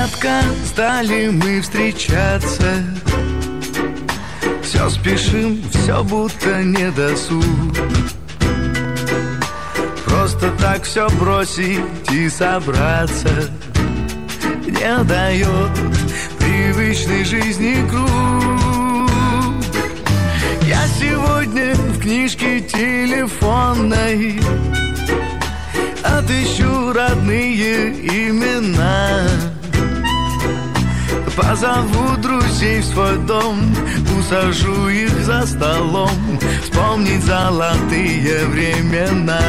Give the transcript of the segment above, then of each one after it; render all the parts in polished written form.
редко стали мы встречаться. Все спешим, все будто не досуг. Просто так все бросить и собраться не дает привычной жизни круг. Я сегодня в книжке телефонной отыщу родные имена, позову друзей в свой дом, усажу их за столом, вспомнить золотые времена.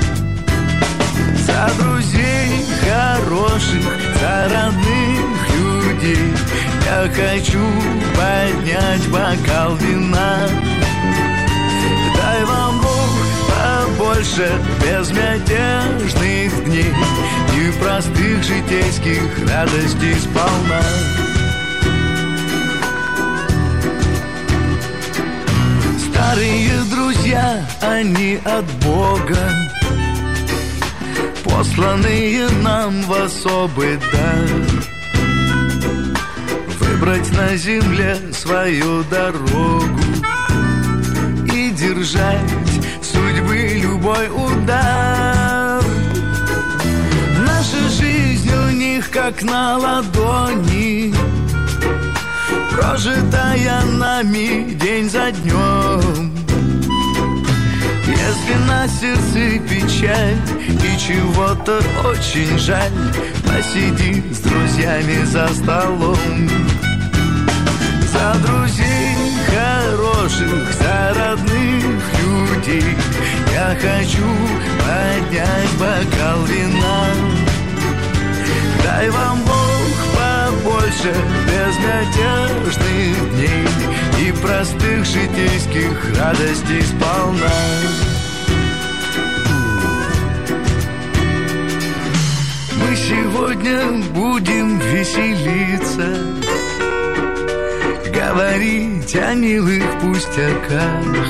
За друзей хороших, за родных людей я хочу поднять бокал вина. Дай вам Бог побольше безмятежных дней и простых житейских радостей сполна. Старые друзья, они от Бога, посланные нам в особый дар, выбрать на земле свою дорогу и держать судьбы любой удар. Наша жизнь у них как на ладони, прожитая нами день за днем. Если на сердце печаль и чего-то очень жаль, посиди с друзьями за столом. За друзей хороших, за родных людей я хочу поднять бокал вина. Дай вам Бог побольше безмятежных дней и простых житейских радостей сполна. Мы сегодня будем веселиться, говорить о милых пустяках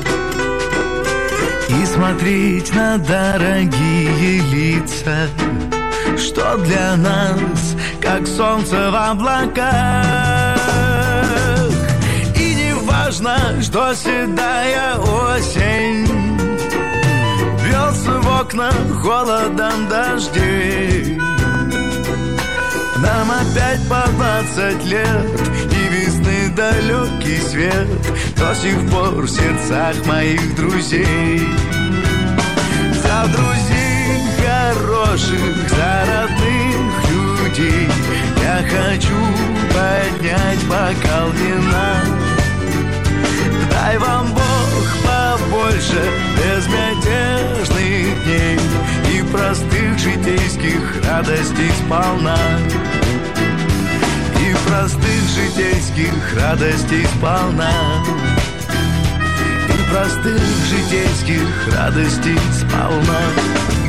и смотреть на дорогие лица, что для нас как солнце в облаках. И не важно, что седая осень бьется в окна холодом дождей. Нам опять по 20 лет, и весны далекий свет до сих пор в сердцах моих друзей. За друзей хороших, за родных людей я хочу поднять бокал вина. Дай вам Бог побольше безмятежных дней и простых житейских радостей сполна. И простых житейских радостей сполна. И простых житейских радостей сполна.